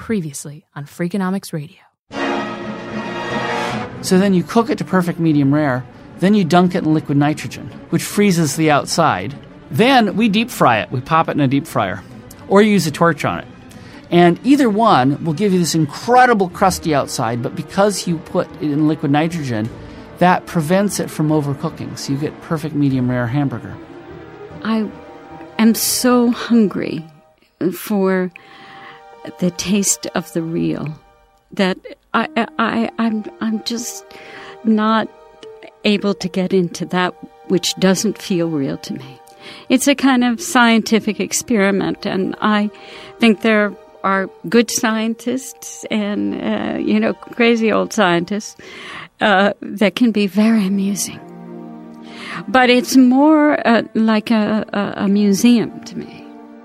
Previously on Freakonomics Radio. So then you cook it to perfect medium rare. Then you dunk it in liquid nitrogen, which freezes the outside. Then we deep fry it. We pop it in a deep fryer. Or you use a torch on it. And either one will give you this incredible crusty outside, but because you put it in liquid nitrogen, that prevents it from overcooking. So you get perfect medium rare hamburger. I am so hungry for the taste of the real that I'm just not able to get into that which doesn't feel real to me. It's a kind of scientific experiment, and I think there are good scientists and, crazy old scientists that can be very amusing. But it's more like a museum to me.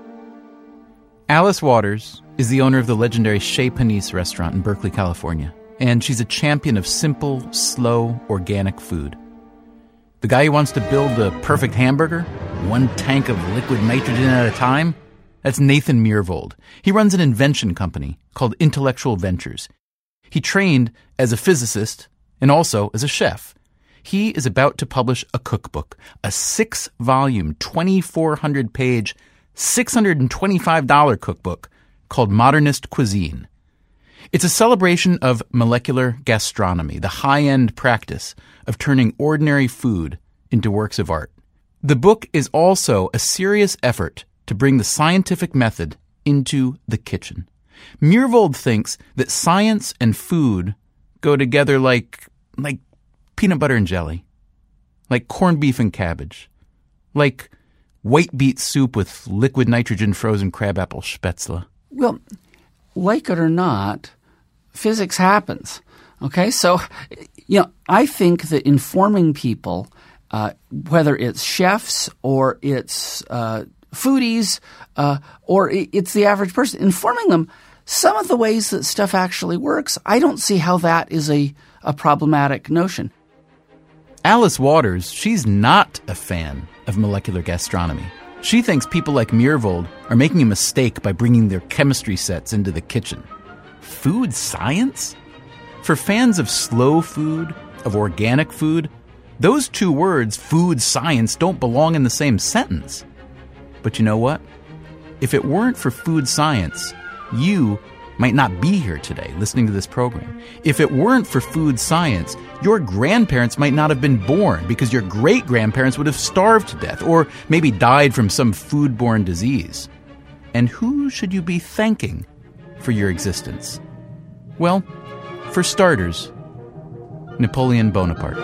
Alice Waters is the owner of the legendary Chez Panisse restaurant in Berkeley, California, and she's a champion of simple, slow, organic food. The guy who wants to build a perfect hamburger, one tank of liquid nitrogen at a time, that's Nathan Myhrvold. He runs an invention company called Intellectual Ventures. He trained as a physicist and also as a chef. He is about to publish a cookbook, a 6-volume, 2,400-page, $625 cookbook called Modernist Cuisine. It's a celebration of molecular gastronomy, the high-end practice of turning ordinary food into works of art. The book is also a serious effort to bring the scientific method into the kitchen. Myhrvold thinks that science and food go together like peanut butter and jelly, like corned beef and cabbage, like white beet soup with liquid nitrogen frozen crabapple spätzle. Well, like it or not, physics happens. Okay, so I think that informing people, whether it's chefs or it's foodies or it's the average person, informing them some of the ways that stuff actually works, I don't see how that is a problematic notion. Alice Waters, she's not a fan of molecular gastronomy. She thinks people like Myhrvold are making a mistake by bringing their chemistry sets into the kitchen. Food science? For fans of slow food, of organic food, those two words, food science, don't belong in the same sentence. But you know what? If it weren't for food science, you might not be here today listening to this program. If it weren't for food science, your grandparents might not have been born because your great-grandparents would have starved to death or maybe died from some foodborne disease. And who should you be thanking for your existence? Well, for starters, Napoleon Bonaparte.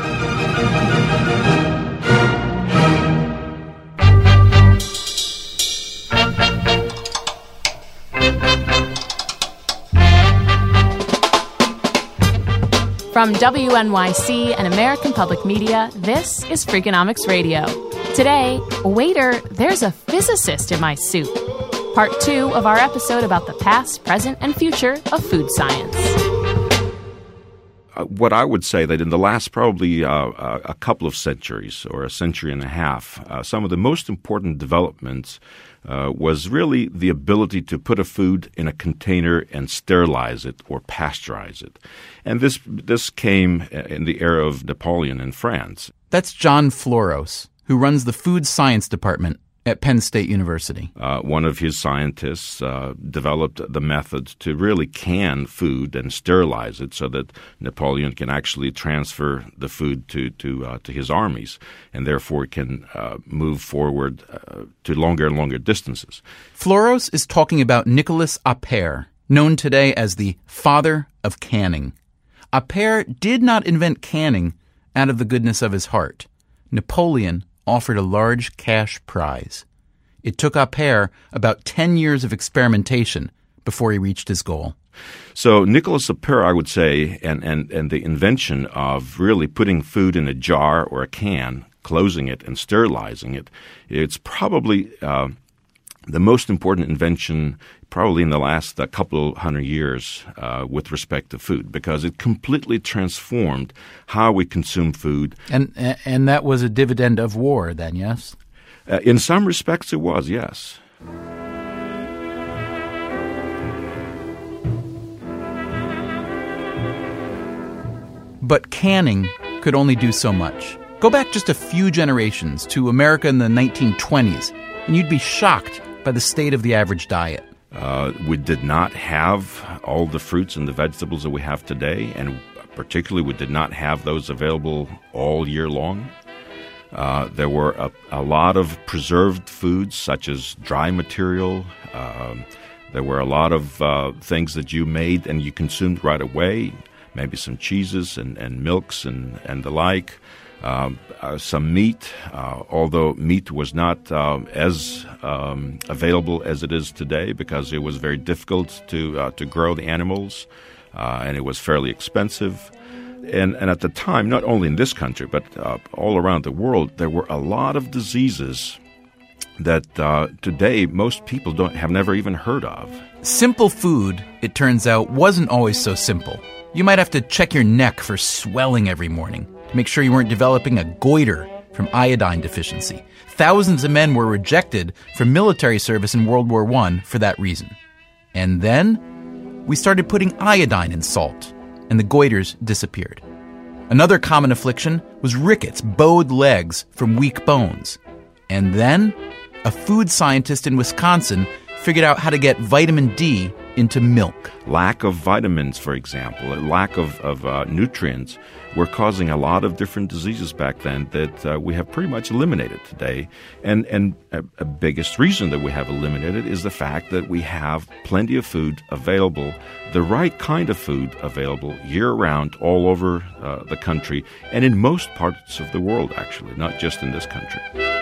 From WNYC and American Public Media, this is Freakonomics Radio. Today, waiter, there's a physicist in my soup. Part 2 of our episode about the past, present, and future of food science. What I would say that in the last probably a couple of centuries or a century and a half, some of the most important developments was really the ability to put a food in a container and sterilize it or pasteurize it. And this came in the era of Napoleon in France. That's John Floros, who runs the food science department at Penn State University. One of his scientists developed the method to really can food and sterilize it so that Napoleon can actually transfer the food to his armies and therefore can move forward to longer and longer distances. Floros is talking about Nicolas Appert, known today as the father of canning. Appert did not invent canning out of the goodness of his heart. Napoleon offered a large cash prize. It took Appert about 10 years of experimentation before he reached his goal. So Nicolas Appert, I would say, and the invention of really putting food in a jar or a can, closing it and sterilizing it, it's probably the most important invention probably in the last couple of hundred years with respect to food, because it completely transformed how we consume food. And that was a dividend of war then, yes? In some respects it was, yes. But canning could only do so much. Go back just a few generations to America in the 1920s, and you'd be shocked by the state of the average diet. We did not have all the fruits and the vegetables that we have today, and particularly we did not have those available all year long. There were a lot of preserved foods, such as dry material. There were a lot of things that you made and you consumed right away, maybe some cheeses and milks and the like. Some meat, although meat was not as available as it is today because it was very difficult to grow the animals, and it was fairly expensive. And at the time, not only in this country, but all around the world, there were a lot of diseases that today most people have never even heard of. Simple food, it turns out, wasn't always so simple. You might have to check your neck for swelling every morning to make sure you weren't developing a goiter from iodine deficiency. Thousands of men were rejected from military service in World War I for that reason. And then we started putting iodine in salt, and the goiters disappeared. Another common affliction was rickets, bowed legs from weak bones. And then a food scientist in Wisconsin figured out how to get vitamin D into milk. Lack of vitamins, for example, a lack of nutrients were causing a lot of different diseases back then that we have pretty much eliminated today. And a biggest reason that we have eliminated is the fact that we have plenty of food available, the right kind of food available year-round all over the country and in most parts of the world, actually, not just in this country.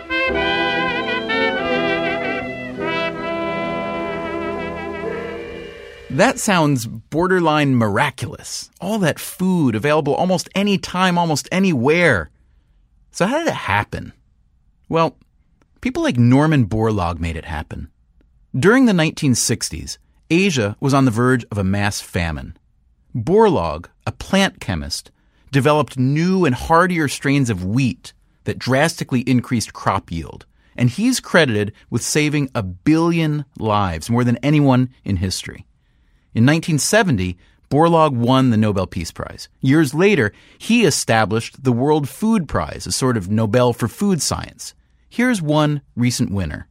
That sounds borderline miraculous. All that food available almost any time, almost anywhere. So how did it happen? Well, people like Norman Borlaug made it happen. During the 1960s, Asia was on the verge of a mass famine. Borlaug, a plant chemist, developed new and hardier strains of wheat that drastically increased crop yield. And he's credited with saving 1 billion lives, more than anyone in history. In 1970, Borlaug won the Nobel Peace Prize. Years later, he established the World Food Prize, a sort of Nobel for food science. Here's one recent winner.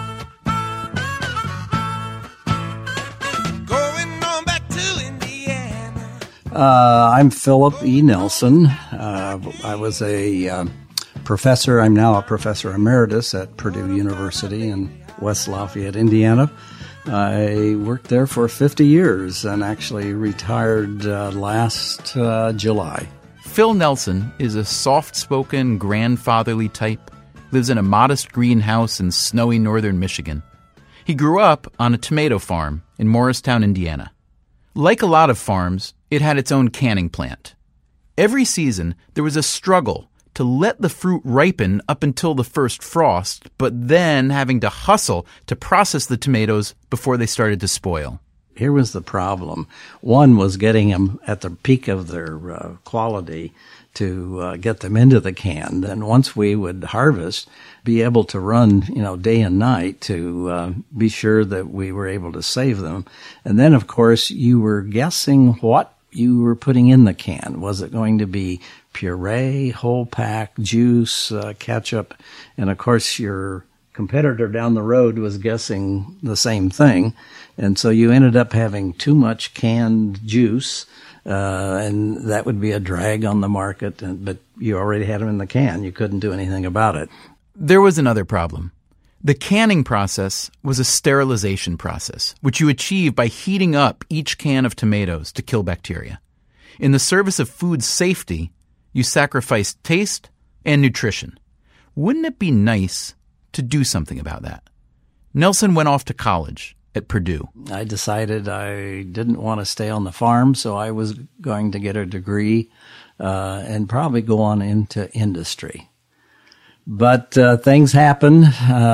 I'm Philip E. Nelson. I was a professor. I'm now a professor emeritus at Purdue University in West Lafayette, Indiana. I worked there for 50 years and actually retired last July. Phil Nelson is a soft-spoken, grandfatherly type, lives in a modest greenhouse in snowy northern Michigan. He grew up on a tomato farm in Morristown, Indiana. Like a lot of farms, it had its own canning plant. Every season, there was a struggle to let the fruit ripen up until the first frost, but then having to hustle to process the tomatoes before they started to spoil. Here was the problem. One was getting them at the peak of their quality to get them into the can. Then once we would harvest, be able to run, day and night to be sure that we were able to save them. And then, of course, you were guessing what you were putting in the can. Was it going to be puree, whole pack, juice, ketchup? And of course, your competitor down the road was guessing the same thing. And so you ended up having too much canned juice, and that would be a drag on the market. But you already had them in the can. You couldn't do anything about it. There was another problem. The canning process was a sterilization process, which you achieve by heating up each can of tomatoes to kill bacteria. In the service of food safety, you sacrifice taste and nutrition. Wouldn't it be nice to do something about that? Nelson went off to college at Purdue. I decided I didn't want to stay on the farm, so I was going to get a degree and probably go on into industry. But things happen.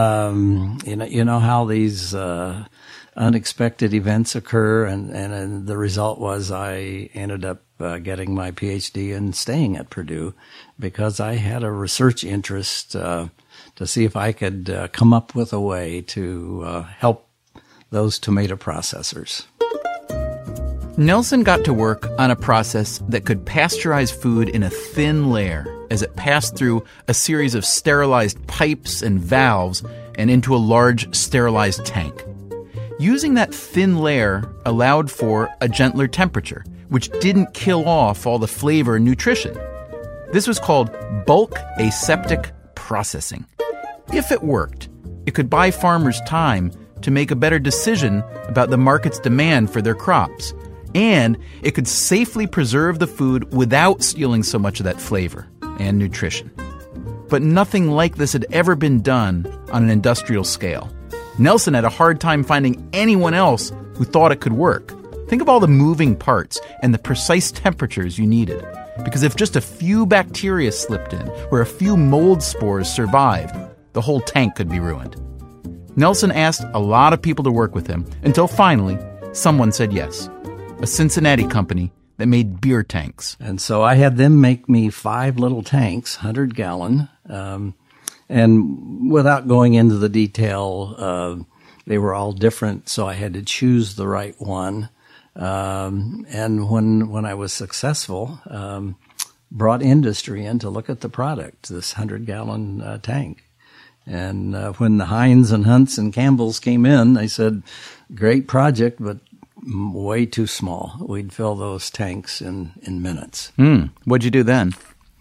You know how these unexpected events occur, and the result was I ended up getting my PhD and staying at Purdue because I had a research interest to see if I could come up with a way to help those tomato processors. Nelson got to work on a process that could pasteurize food in a thin layer as it passed through a series of sterilized pipes and valves and into a large sterilized tank. Using that thin layer allowed for a gentler temperature, which didn't kill off all the flavor and nutrition. This was called bulk aseptic processing. If it worked, it could buy farmers time to make a better decision about the market's demand for their crops, and it could safely preserve the food without stealing so much of that flavor and nutrition. But nothing like this had ever been done on an industrial scale. Nelson had a hard time finding anyone else who thought it could work. Think of all the moving parts and the precise temperatures you needed. Because if just a few bacteria slipped in, or a few mold spores survived, the whole tank could be ruined. Nelson asked a lot of people to work with him until finally someone said yes. A Cincinnati company that made beer tanks. And so I had them make me 5 little tanks, 100-gallon. And without going into the detail, they were all different, so I had to choose the right one. And when I was successful, brought industry in to look at the product, this 100-gallon tank. And when the Heinz and Hunts and Campbell's came in, they said, great project, but way too small. We'd fill those tanks in minutes. What'd you do then?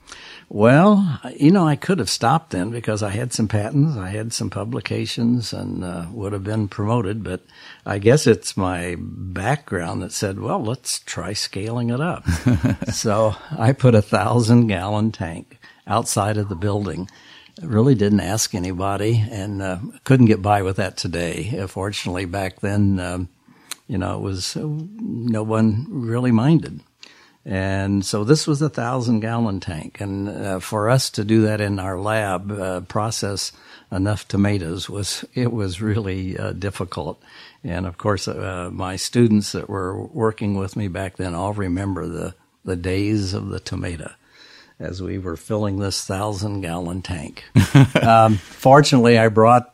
Well, I could have stopped then because I had some patents, I had some publications, and would have been promoted. But I guess it's my background that said, well, let's try scaling it up. So I put a 1,000-gallon tank outside of the building. Really didn't ask anybody, and couldn't get by with that today. Fortunately, back then, it was no one really minded. And so this was a 1,000-gallon tank. And for us to do that in our lab, process enough tomatoes, was really difficult. And, of course, my students that were working with me back then all remember the days of the tomato as we were filling this 1,000-gallon tank. Fortunately, I brought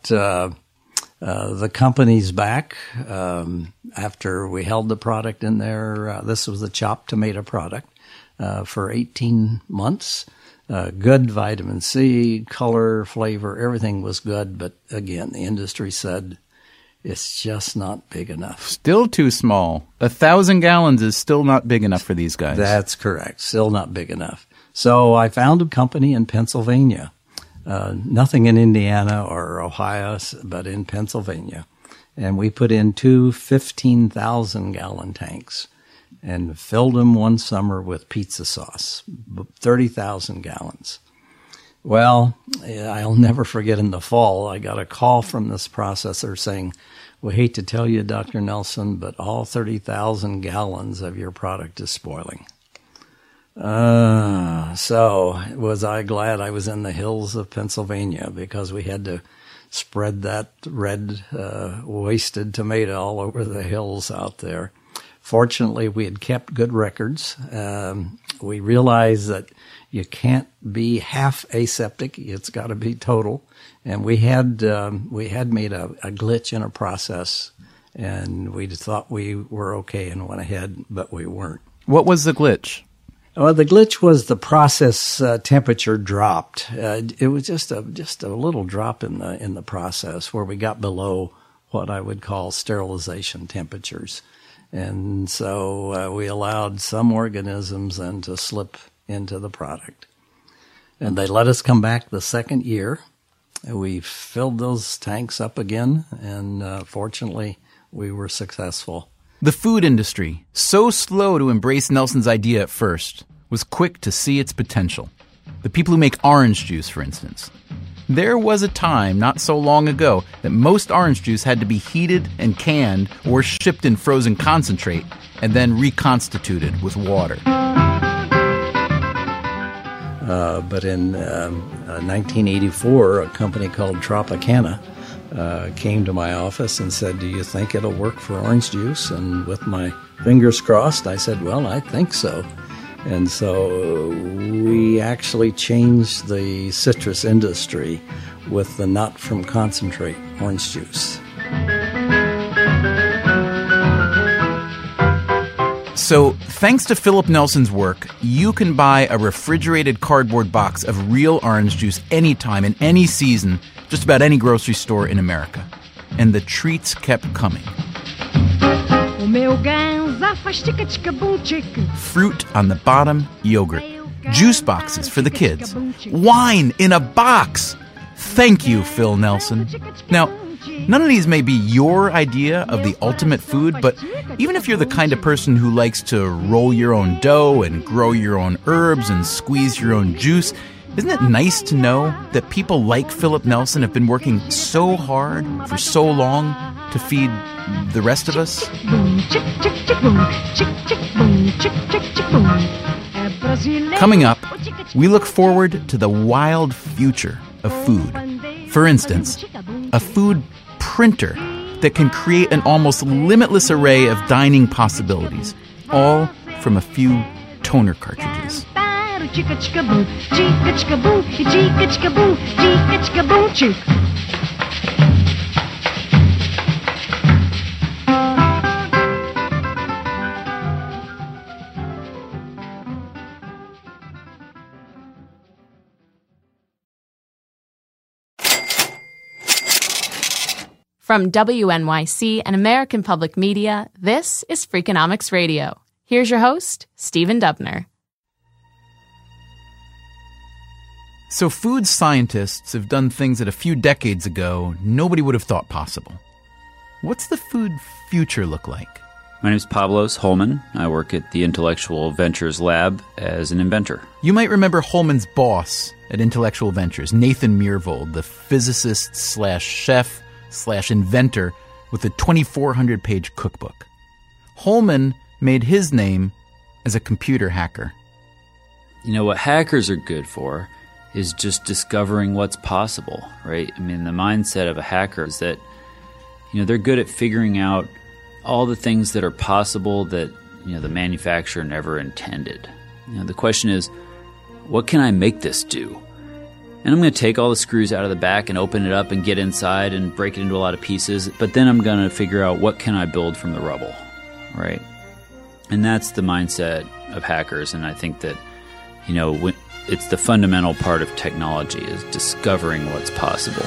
the companies back after we held the product in there. This was the chopped tomato product for 18 months. Good vitamin C, color, flavor, everything was good. But again, the industry said it's just not big enough. Still too small. 1,000 gallons is still not big enough for these guys. That's correct. Still not big enough. So I found a company in Pennsylvania. Nothing in Indiana or Ohio, but in Pennsylvania. And we put in 2 15,000-gallon tanks and filled them one summer with pizza sauce, 30,000 gallons. Well, I'll never forget in the fall, I got a call from this processor saying, we hate to tell you, Dr. Nelson, but all 30,000 gallons of your product is spoiling. So was I glad I was in the hills of Pennsylvania, because we had to spread that red, wasted tomato all over the hills out there. Fortunately, we had kept good records. We realized that you can't be half aseptic. It's got to be total. And we had made a glitch in a process, and we thought we were okay and went ahead, but we weren't. What was the glitch? Well, the glitch was the process temperature dropped. It was just a little drop in the process where we got below what I would call sterilization temperatures, and so we allowed some organisms then to slip into the product. And they let us come back the second year. We filled those tanks up again, and fortunately, we were successful. The food industry, so slow to embrace Nelson's idea at first, was quick to see its potential. The people who make orange juice, for instance. There was a time not so long ago that most orange juice had to be heated and canned or shipped in frozen concentrate and then reconstituted with water. But in 1984, a company called Tropicana came to my office and said, do you think it'll work for orange juice? And with my fingers crossed, I said, well, I think so. And so we actually changed the citrus industry with the nut from concentrate orange juice. So, thanks to Philip Nelson's work, you can buy a refrigerated cardboard box of real orange juice anytime, in any season, just about any grocery store in America. And the treats kept coming. Fruit on the bottom, yogurt. Juice boxes for the kids. Wine in a box! Thank you, Phil Nelson. Now, none of these may be your idea of the ultimate food, but even if you're the kind of person who likes to roll your own dough and grow your own herbs and squeeze your own juice, isn't it nice to know that people like Philip Nelson have been working so hard for so long to feed the rest of us? Coming up, we look forward to the wild future of food. For instance, a food printer that can create an almost limitless array of dining possibilities, all from a few toner cartridges. From WNYC and American Public Media, this is Freakonomics Radio. Here's your host, Stephen Dubner. So food scientists have done things that a few decades ago nobody would have thought possible. What's the food future look like? My name is Pavlos Holman. I work at the Intellectual Ventures Lab as an inventor. You might remember Holman's boss at Intellectual Ventures, Nathan Myhrvold, the physicist/chef/inventor with a 2,400-page cookbook. Holman made his name as a computer hacker. You know, what hackers are good for is just discovering what's possible, right? I mean, the mindset of a hacker is that, you know, they're good at figuring out all the things that are possible that, you know, the manufacturer never intended. You know, the question is, what can I make this do? And I'm going to take all the screws out of the back and open it up and get inside and break it into a lot of pieces, but then I'm going to figure out what can I build from the rubble, right? And that's the mindset of hackers, and I think that, you know, it's the fundamental part of technology is discovering what's possible.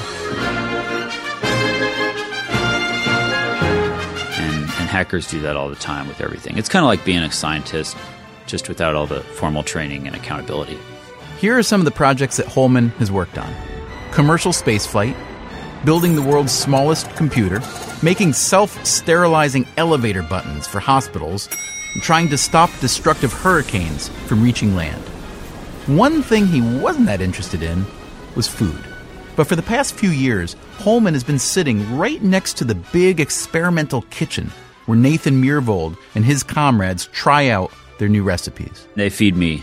And hackers do that all the time with everything. It's kind of like being a scientist, just without all the formal training and accountability. Here are some of the projects that Holman has worked on. Commercial spaceflight, building the world's smallest computer, making self-sterilizing elevator buttons for hospitals, and trying to stop destructive hurricanes from reaching land. One thing he wasn't that interested in was food. But for the past few years, Holman has been sitting right next to the big experimental kitchen where Nathan Myhrvold and his comrades try out their new recipes. They feed me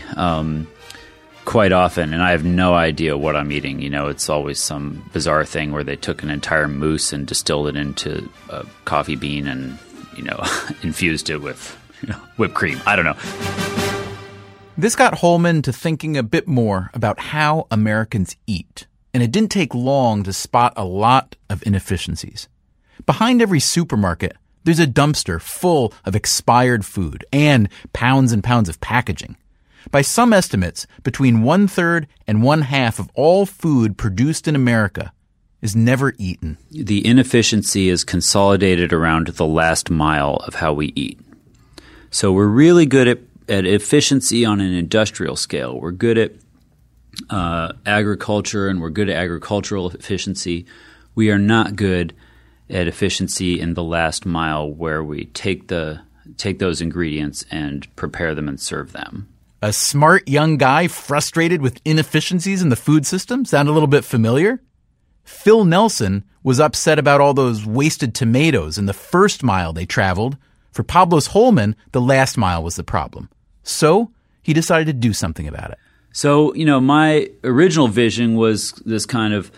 quite often, and I have no idea what I'm eating. You know, it's always some bizarre thing where they took an entire moose and distilled it into a coffee bean and, you know, infused it with, you know, whipped cream. I don't know. This got Holman to thinking a bit more about how Americans eat, and it didn't take long to spot a lot of inefficiencies. Behind every supermarket, there's a dumpster full of expired food and pounds of packaging. By some estimates, between 1/3 and 1/2 of all food produced in America is never eaten. The inefficiency is consolidated around the last mile of how we eat. So we're really good at efficiency on an industrial scale. We're good at agriculture, and we're good at agricultural efficiency. We are not good at efficiency in the last mile, where we take those ingredients and prepare them and serve them. A smart young guy frustrated with inefficiencies in the food system? Sound a little bit familiar? Phil Nelson was upset about all those wasted tomatoes in the first mile they traveled. For Pavlos Holman, the last mile was the problem. So he decided to do something about it. So, you know, my original vision was this kind of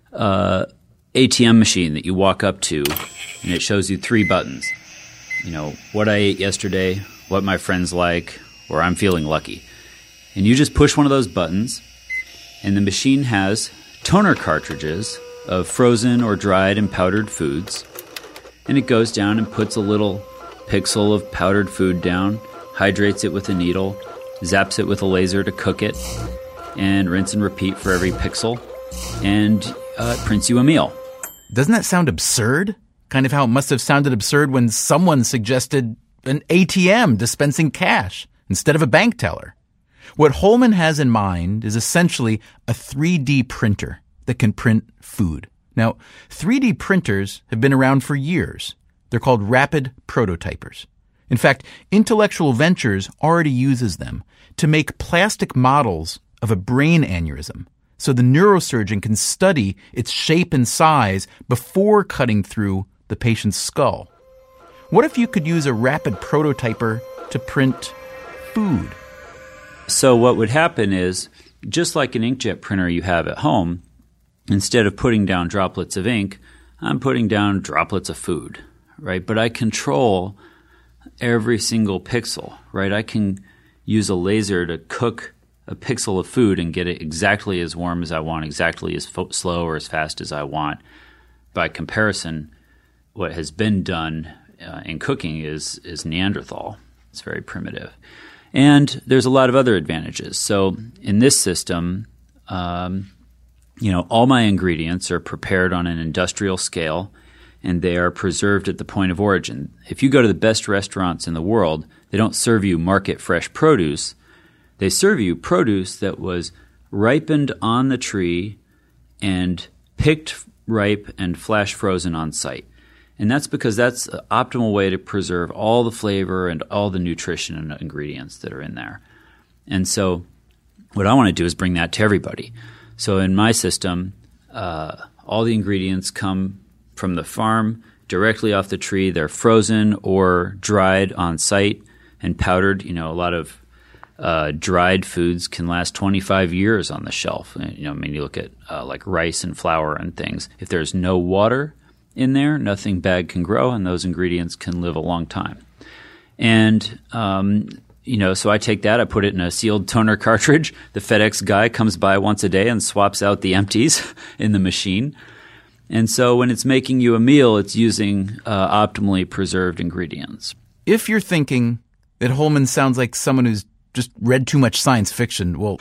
ATM machine that you walk up to, and it shows you 3 buttons. You know, what I ate yesterday, what my friends like, or I'm feeling lucky. And you just push one of those buttons, and the machine has toner cartridges of frozen or dried and powdered foods. And it goes down and puts a little pixel of powdered food down, hydrates it with a needle, zaps it with a laser to cook it, and rinse and repeat for every pixel, and it prints you a meal. Doesn't that sound absurd? Kind of how it must have sounded absurd when someone suggested an ATM dispensing cash instead of a bank teller. What Holman has in mind is essentially a 3D printer that can print food. Now, 3D printers have been around for years. They're called rapid prototypers. In fact, Intellectual Ventures already uses them to make plastic models of a brain aneurysm, so the neurosurgeon can study its shape and size before cutting through the patient's skull. What if you could use a rapid prototyper to print food? So what would happen is, just like an inkjet printer you have at home, instead of putting down droplets of ink, I'm putting down droplets of food, right? But I control every single pixel, right? I can use a laser to cook a pixel of food and get it exactly as warm as I want, exactly as slow or as fast as I want. By comparison, what has been done in cooking is Neanderthal. It's very primitive. And there's a lot of other advantages. So in this system, all my ingredients are prepared on an industrial scale, and they are preserved at the point of origin. If you go to the best restaurants in the world, they don't serve you market fresh produce. They serve you produce that was ripened on the tree and picked ripe and flash frozen on site. And that's because that's the optimal way to preserve all the flavor and all the nutrition and ingredients that are in there. And so what I want to do is bring that to everybody. So in my system, all the ingredients come from the farm directly off the tree. They're frozen or dried on site and powdered. A lot of dried foods can last 25 years on the shelf. You look at like rice and flour and things. If there's no water in there, nothing bad can grow, and those ingredients can live a long time. And so I take that, I put it in a sealed toner cartridge. The FedEx guy comes by once a day and swaps out the empties in the machine. And so when it's making you a meal, it's using optimally preserved ingredients. If you're thinking that Holman sounds like someone who's just read too much science fiction, well,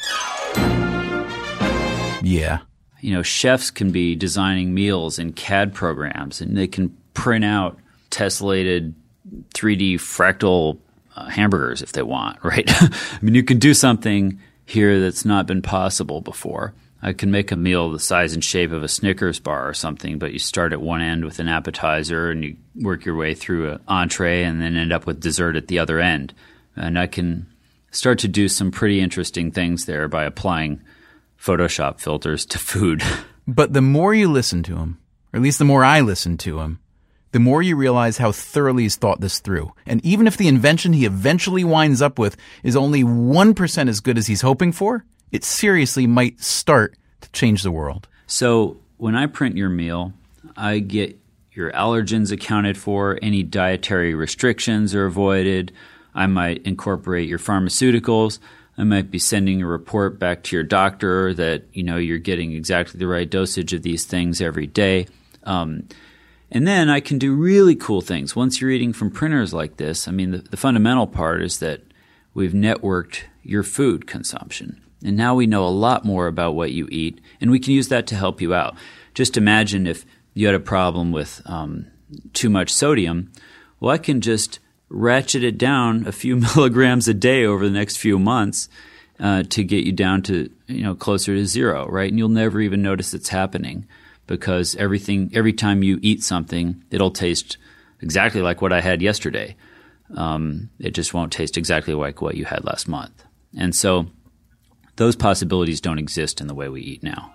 yeah. Chefs can be designing meals in CAD programs, and they can print out tessellated 3D fractal hamburgers if they want, right? You can do something here that's not been possible before. I can make a meal the size and shape of a Snickers bar or something, but you start at one end with an appetizer and you work your way through an entree and then end up with dessert at the other end. And I can start to do some pretty interesting things there by applying Photoshop filters to food. But the more you listen to him, or at least the more I listen to him, the more you realize how thoroughly he's thought this through. And even if the invention he eventually winds up with is only 1% as good as he's hoping for, it seriously might start to change the world. So when I print your meal, I get your allergens accounted for, any dietary restrictions are avoided. I might incorporate your pharmaceuticals. I might be sending a report back to your doctor that, you're getting exactly the right dosage of these things every day. And then I can do really cool things. Once you're eating from printers like this, the fundamental part is that we've networked your food consumption. And now we know a lot more about what you eat, and we can use that to help you out. Just imagine if you had a problem with too much sodium. Well, I can just ratchet it down a few milligrams a day over the next few months to get you down to closer to zero, right? And you'll never even notice it's happening because every time you eat something, it'll taste exactly like what I had yesterday. It just won't taste exactly like what you had last month. And so those possibilities don't exist in the way we eat now.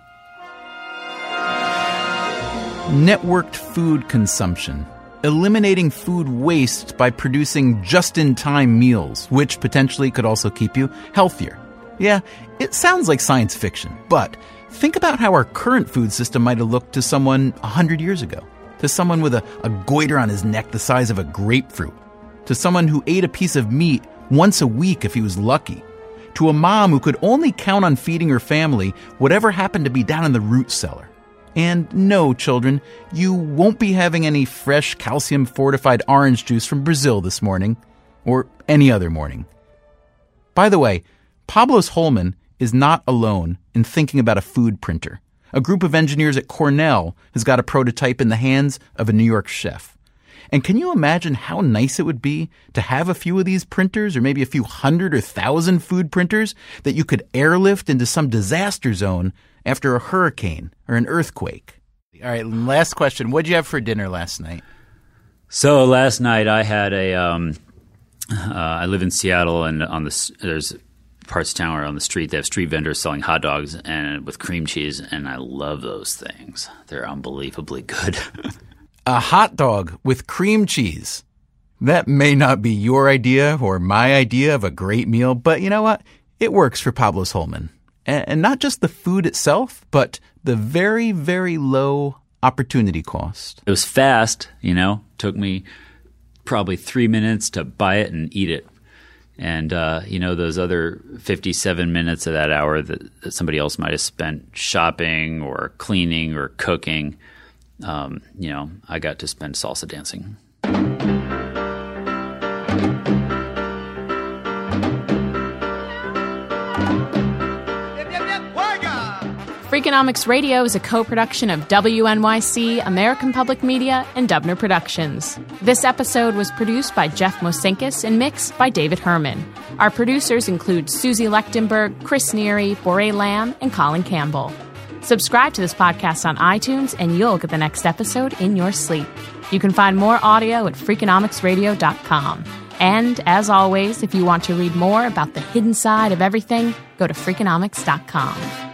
Networked food consumption. Eliminating food waste by producing just-in-time meals, which potentially could also keep you healthier. Yeah, it sounds like science fiction, but think about how our current food system might have looked to someone 100 years ago. To someone with a goiter on his neck the size of a grapefruit. To someone who ate a piece of meat once a week if he was lucky. To a mom who could only count on feeding her family whatever happened to be down in the root cellar. And no, children, you won't be having any fresh calcium-fortified orange juice from Brazil this morning, or any other morning. By the way, Pablos Holman is not alone in thinking about a food printer. A group of engineers at Cornell has got a prototype in the hands of a New York chef. And can you imagine how nice it would be to have a few of these printers, or maybe a few hundred or thousand food printers that you could airlift into some disaster zone after a hurricane or an earthquake? All right, last question. What'd you have for dinner last night? So last night I had I live in Seattle, and there's parts of town where on the street they have street vendors selling hot dogs and with cream cheese, and I love those things. They're unbelievably good. A hot dog with cream cheese. That may not be your idea or my idea of a great meal, but you know what? It works for Pablos Holman. And not just the food itself, but the very, very low opportunity cost. It was fast, took me probably 3 minutes to buy it and eat it. And, those other 57 minutes of that hour that somebody else might have spent shopping or cleaning or cooking, I got to spend salsa dancing. Freakonomics Radio is a co-production of WNYC, American Public Media, and Dubner Productions. This episode was produced by Jeff Mosenkis and mixed by David Herman. Our producers include Susie Lechtenberg, Chris Neary, Boré Lamb, and Colin Campbell. Subscribe to this podcast on iTunes, and you'll get the next episode in your sleep. You can find more audio at Freakonomicsradio.com. And, as always, if you want to read more about the hidden side of everything, go to Freakonomics.com.